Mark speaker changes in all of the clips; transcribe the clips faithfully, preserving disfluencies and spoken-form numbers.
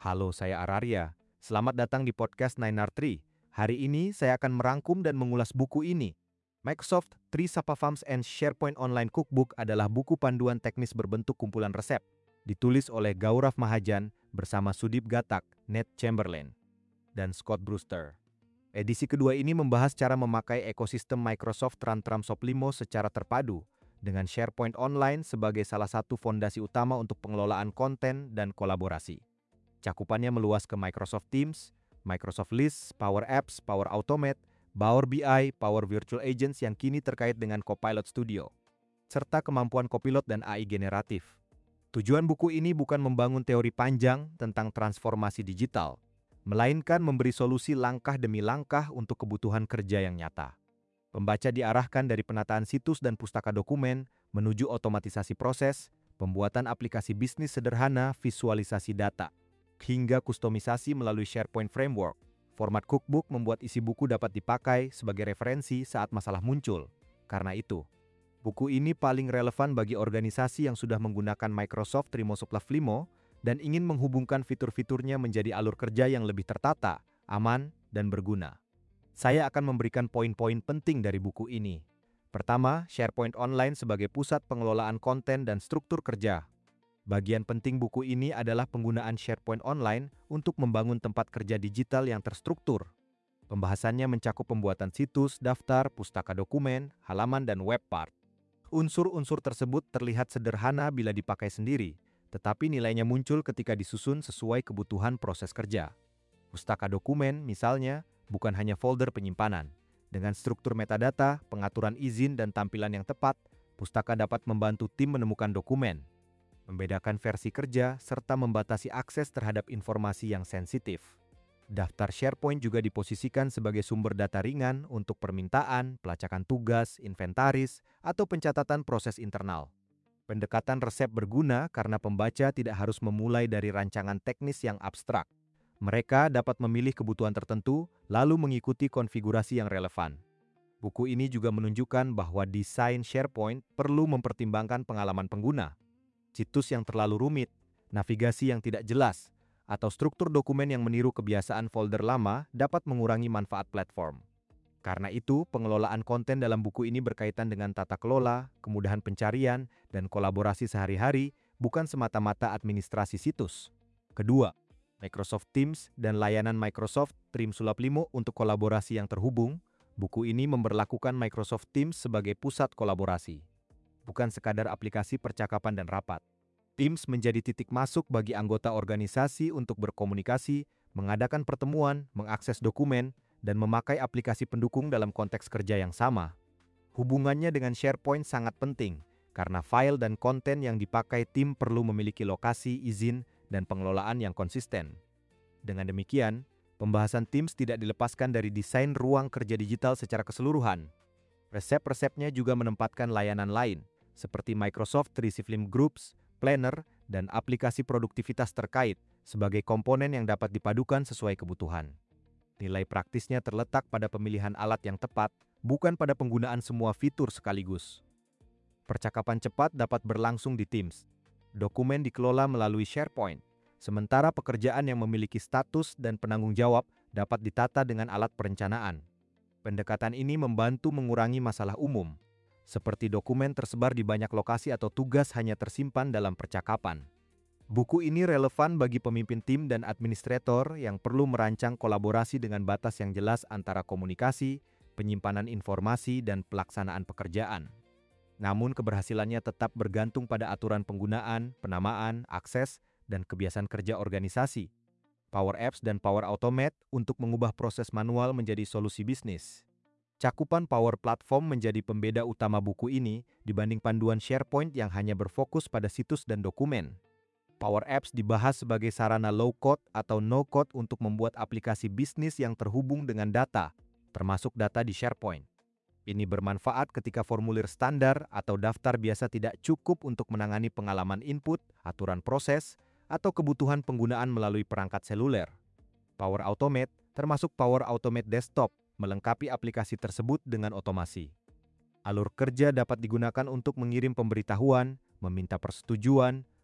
Speaker 1: Halo, saya Araria. Selamat datang di podcast Nine R Tree. Hari ini saya akan merangkum dan mengulas buku ini. Microsoft Three Sapafams and SharePoint Online Cookbook adalah buku panduan teknis berbentuk kumpulan resep. Ditulis oleh Gaurav Mahajan bersama Sudip Gatak, Nate Chamberlain, dan Scott Brewster. Edisi kedua ini membahas cara memakai ekosistem Microsoft Tran-Tram Soplimo secara terpadu, dengan SharePoint Online sebagai salah satu fondasi utama untuk pengelolaan konten dan kolaborasi. Cakupannya meluas ke Microsoft Teams, Microsoft Lists, Power Apps, Power Automate, Power B I, Power Virtual Agents yang kini terkait dengan Copilot Studio, serta kemampuan Copilot dan A I generatif. Tujuan buku ini bukan membangun teori panjang tentang transformasi digital, melainkan memberi solusi langkah demi langkah untuk kebutuhan kerja yang nyata. Pembaca diarahkan dari penataan situs dan pustaka dokumen menuju otomatisasi proses, pembuatan aplikasi bisnis sederhana, visualisasi data, hingga kustomisasi melalui SharePoint Framework. Format cookbook membuat isi buku dapat dipakai sebagai referensi saat masalah muncul. Karena itu, buku ini paling relevan bagi organisasi yang sudah menggunakan Microsoft tiga Sapafams dan ingin menghubungkan fitur-fiturnya menjadi alur kerja yang lebih tertata, aman, dan berguna. Saya akan memberikan poin-poin penting dari buku ini. Pertama, SharePoint Online sebagai pusat pengelolaan konten dan struktur kerja. Bagian penting buku ini adalah penggunaan SharePoint Online untuk membangun tempat kerja digital yang terstruktur. Pembahasannya mencakup pembuatan situs, daftar, pustaka dokumen, halaman, dan web part. Unsur-unsur tersebut terlihat sederhana bila dipakai sendiri, tetapi nilainya muncul ketika disusun sesuai kebutuhan proses kerja. Pustaka dokumen, misalnya, bukan hanya folder penyimpanan. Dengan struktur metadata, pengaturan izin, dan tampilan yang tepat, pustaka dapat membantu tim menemukan dokumen, membedakan versi kerja, serta membatasi akses terhadap informasi yang sensitif. Daftar SharePoint juga diposisikan sebagai sumber data ringan untuk permintaan, pelacakan tugas, inventaris, atau pencatatan proses internal. Pendekatan resep berguna karena pembaca tidak harus memulai dari rancangan teknis yang abstrak. Mereka dapat memilih kebutuhan tertentu, lalu mengikuti konfigurasi yang relevan. Buku ini juga menunjukkan bahwa desain SharePoint perlu mempertimbangkan pengalaman pengguna. Situs yang terlalu rumit, navigasi yang tidak jelas, atau struktur dokumen yang meniru kebiasaan folder lama dapat mengurangi manfaat platform. Karena itu, pengelolaan konten dalam buku ini berkaitan dengan tata kelola, kemudahan pencarian, dan kolaborasi sehari-hari, bukan semata-mata administrasi situs. Kedua, Microsoft Teams dan layanan Microsoft tiga Sapafams untuk kolaborasi yang terhubung. Buku ini memberlakukan Microsoft Teams sebagai pusat kolaborasi, bukan sekadar aplikasi percakapan dan rapat. Teams menjadi titik masuk bagi anggota organisasi untuk berkomunikasi, mengadakan pertemuan, mengakses dokumen, dan memakai aplikasi pendukung dalam konteks kerja yang sama. Hubungannya dengan SharePoint sangat penting, karena file dan konten yang dipakai tim perlu memiliki lokasi, izin, dan pengelolaan yang konsisten. Dengan demikian, pembahasan Teams tidak dilepaskan dari desain ruang kerja digital secara keseluruhan. Resep-resepnya juga menempatkan layanan lain, seperti Microsoft tiga Sapafams Groups, Planner, dan aplikasi produktivitas terkait sebagai komponen yang dapat dipadukan sesuai kebutuhan. Nilai praktisnya terletak pada pemilihan alat yang tepat, bukan pada penggunaan semua fitur sekaligus. Percakapan cepat dapat berlangsung di Teams. Dokumen dikelola melalui SharePoint, sementara pekerjaan yang memiliki status dan penanggung jawab dapat ditata dengan alat perencanaan. Pendekatan ini membantu mengurangi masalah umum, seperti dokumen tersebar di banyak lokasi atau tugas hanya tersimpan dalam percakapan. Buku ini relevan bagi pemimpin tim dan administrator yang perlu merancang kolaborasi dengan batas yang jelas antara komunikasi, penyimpanan informasi, dan pelaksanaan pekerjaan. Namun keberhasilannya tetap bergantung pada aturan penggunaan, penamaan, akses, dan kebiasaan kerja organisasi. Power Apps dan Power Automate untuk mengubah proses manual menjadi solusi bisnis. Cakupan Power Platform menjadi pembeda utama buku ini dibanding panduan SharePoint yang hanya berfokus pada situs dan dokumen. Power Apps dibahas sebagai sarana low-code atau no-code untuk membuat aplikasi bisnis yang terhubung dengan data, termasuk data di SharePoint. Ini bermanfaat ketika formulir standar atau daftar biasa tidak cukup untuk menangani pengalaman input, aturan proses, atau kebutuhan penggunaan melalui perangkat seluler. Power Automate, termasuk Power Automate Desktop, melengkapi aplikasi tersebut dengan otomasi. Alur kerja dapat digunakan untuk mengirim pemberitahuan, meminta persetujuan,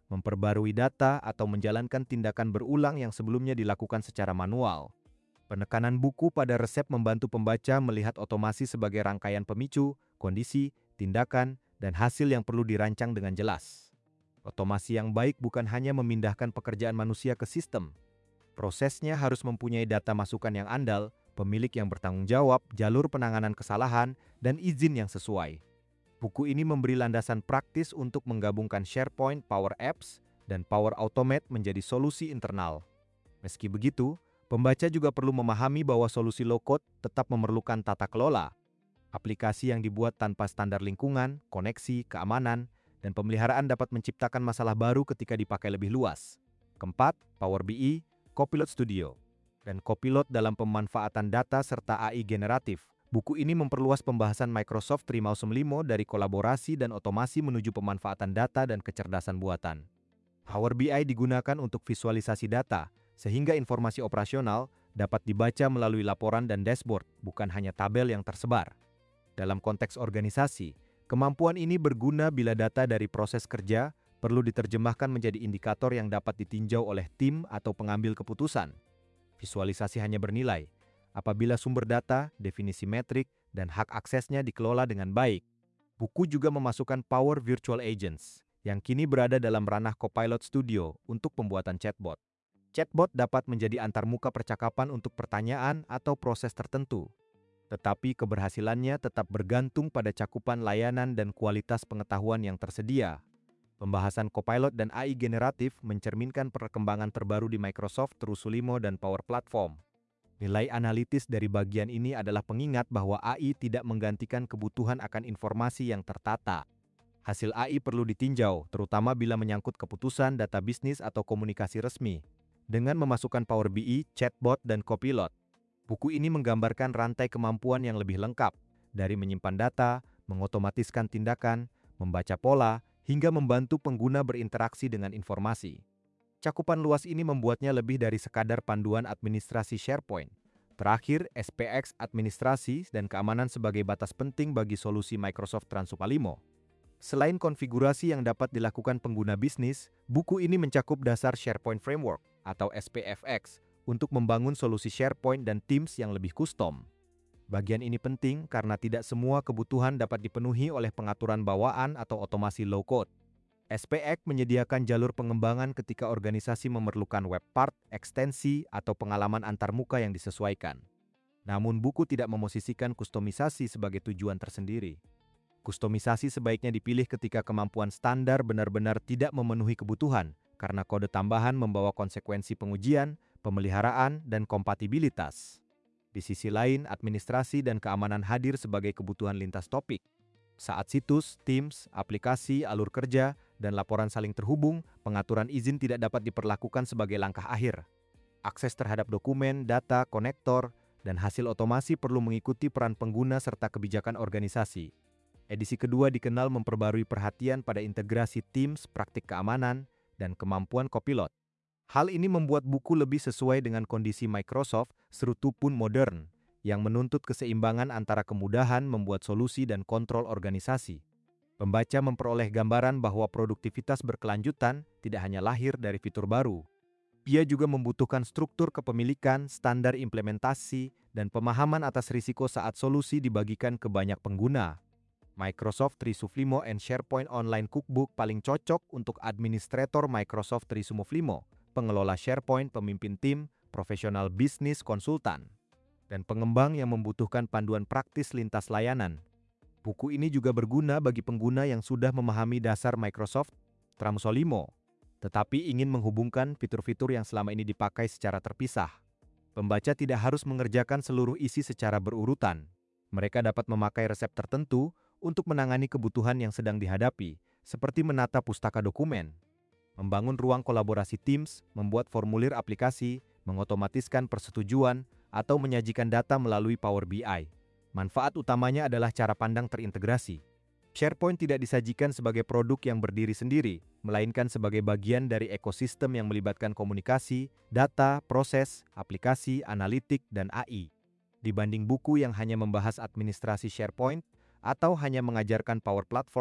Speaker 1: memperbarui data, atau menjalankan tindakan berulang yang sebelumnya dilakukan secara manual. Penekanan buku pada resep membantu pembaca melihat otomasi sebagai rangkaian pemicu, kondisi, tindakan, dan hasil yang perlu dirancang dengan jelas. Otomasi yang baik bukan hanya memindahkan pekerjaan manusia ke sistem. Prosesnya harus mempunyai data masukan yang andal, pemilik yang bertanggung jawab, jalur penanganan kesalahan, dan izin yang sesuai. Buku ini memberi landasan praktis untuk menggabungkan SharePoint, Power Apps, dan Power Automate menjadi solusi internal. Meski begitu, pembaca juga perlu memahami bahwa solusi low-code tetap memerlukan tata kelola. Aplikasi yang dibuat tanpa standar lingkungan, koneksi, keamanan, dan pemeliharaan dapat menciptakan masalah baru ketika dipakai lebih luas. Keempat, Power B I, Copilot Studio, dan Copilot dalam pemanfaatan data serta A I generatif. Buku ini memperluas pembahasan Microsoft tiga nol lima dari kolaborasi dan otomasi menuju pemanfaatan data dan kecerdasan buatan. Power B I digunakan untuk visualisasi data, sehingga informasi operasional dapat dibaca melalui laporan dan dashboard, bukan hanya tabel yang tersebar. Dalam konteks organisasi, kemampuan ini berguna bila data dari proses kerja perlu diterjemahkan menjadi indikator yang dapat ditinjau oleh tim atau pengambil keputusan. Visualisasi hanya bernilai apabila sumber data, definisi metrik, dan hak aksesnya dikelola dengan baik. Buku juga memasukkan Power Virtual Agents, yang kini berada dalam ranah Copilot Studio untuk pembuatan chatbot. Chatbot dapat menjadi antarmuka percakapan untuk pertanyaan atau proses tertentu, tetapi keberhasilannya tetap bergantung pada cakupan layanan dan kualitas pengetahuan yang tersedia. Pembahasan Copilot dan A I generatif mencerminkan perkembangan terbaru di Microsoft tiga nol lima dan Power Platform. Nilai analitis dari bagian ini adalah pengingat bahwa A I tidak menggantikan kebutuhan akan informasi yang tertata. Hasil A I perlu ditinjau, terutama bila menyangkut keputusan, data bisnis, atau komunikasi resmi. Dengan memasukkan Power B I, Chatbot, dan Copilot, buku ini menggambarkan rantai kemampuan yang lebih lengkap, dari menyimpan data, mengotomatiskan tindakan, membaca pola, hingga membantu pengguna berinteraksi dengan informasi. Cakupan luas ini membuatnya lebih dari sekadar panduan administrasi SharePoint. Terakhir, S P X administrasi dan keamanan sebagai batas penting bagi solusi Microsoft tiga nol lima. Selain konfigurasi yang dapat dilakukan pengguna bisnis, buku ini mencakup dasar SharePoint Framework atau S P F X untuk membangun solusi SharePoint dan Teams yang lebih custom. Bagian ini penting karena tidak semua kebutuhan dapat dipenuhi oleh pengaturan bawaan atau otomasi low-code. S P X menyediakan jalur pengembangan ketika organisasi memerlukan web part, ekstensi, atau pengalaman antarmuka yang disesuaikan. Namun buku tidak memosisikan kustomisasi sebagai tujuan tersendiri. Kustomisasi sebaiknya dipilih ketika kemampuan standar benar-benar tidak memenuhi kebutuhan, karena kode tambahan membawa konsekuensi pengujian, pemeliharaan, dan kompatibilitas. Di sisi lain, administrasi dan keamanan hadir sebagai kebutuhan lintas topik. Saat situs, Teams, aplikasi, alur kerja, dan laporan saling terhubung, pengaturan izin tidak dapat diperlakukan sebagai langkah akhir. Akses terhadap dokumen, data, konektor, dan hasil otomasi perlu mengikuti peran pengguna serta kebijakan organisasi. Edisi kedua dikenal memperbarui perhatian pada integrasi Teams, praktik keamanan, dan kemampuan Copilot. Hal ini membuat buku lebih sesuai dengan kondisi Microsoft, serutu pun modern, yang menuntut keseimbangan antara kemudahan membuat solusi dan kontrol organisasi. Pembaca memperoleh gambaran bahwa produktivitas berkelanjutan tidak hanya lahir dari fitur baru. Ia juga membutuhkan struktur kepemilikan, standar implementasi, dan pemahaman atas risiko saat solusi dibagikan ke banyak pengguna. Microsoft tiga nol lima and SharePoint Online Cookbook paling cocok untuk administrator Microsoft tiga nol lima, pengelola SharePoint, pemimpin tim, profesional bisnis konsultan, dan pengembang yang membutuhkan panduan praktis lintas layanan. Buku ini juga berguna bagi pengguna yang sudah memahami dasar Microsoft tiga nol lima, tetapi ingin menghubungkan fitur-fitur yang selama ini dipakai secara terpisah. Pembaca tidak harus mengerjakan seluruh isi secara berurutan. Mereka dapat memakai resep tertentu untuk menangani kebutuhan yang sedang dihadapi, seperti menata pustaka dokumen, membangun ruang kolaborasi Teams, membuat formulir aplikasi, mengotomatiskan persetujuan, atau menyajikan data melalui Power B I. Manfaat utamanya adalah cara pandang terintegrasi. SharePoint tidak disajikan sebagai produk yang berdiri sendiri, melainkan sebagai bagian dari ekosistem yang melibatkan komunikasi, data, proses, aplikasi, analitik, dan A I. Dibanding buku yang hanya membahas administrasi SharePoint atau hanya mengajarkan Power Platform,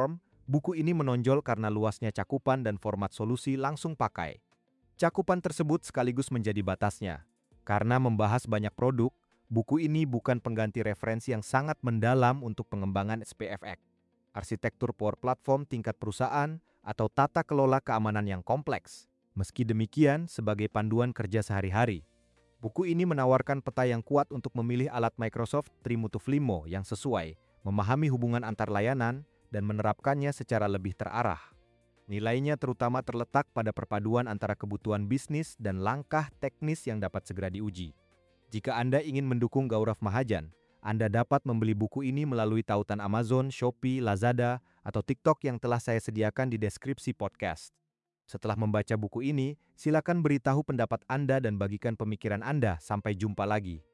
Speaker 1: Buku ini menonjol karena luasnya cakupan dan format solusi langsung pakai. Cakupan tersebut sekaligus menjadi batasnya. Karena membahas banyak produk, buku ini bukan pengganti referensi yang sangat mendalam untuk pengembangan S P F X, arsitektur Power Platform tingkat perusahaan, atau tata kelola keamanan yang kompleks. Meski demikian, sebagai panduan kerja sehari-hari, buku ini menawarkan peta yang kuat untuk memilih alat Microsoft Trimutu Limo yang sesuai, memahami hubungan antar layanan, dan menerapkannya secara lebih terarah. Nilainya terutama terletak pada perpaduan antara kebutuhan bisnis dan langkah teknis yang dapat segera diuji. Jika Anda ingin mendukung Gaurav Mahajan, Anda dapat membeli buku ini melalui tautan Amazon, Shopee, Lazada, atau TikTok yang telah saya sediakan di deskripsi podcast. Setelah membaca buku ini, silakan beritahu pendapat Anda dan bagikan pemikiran Anda. Sampai jumpa lagi.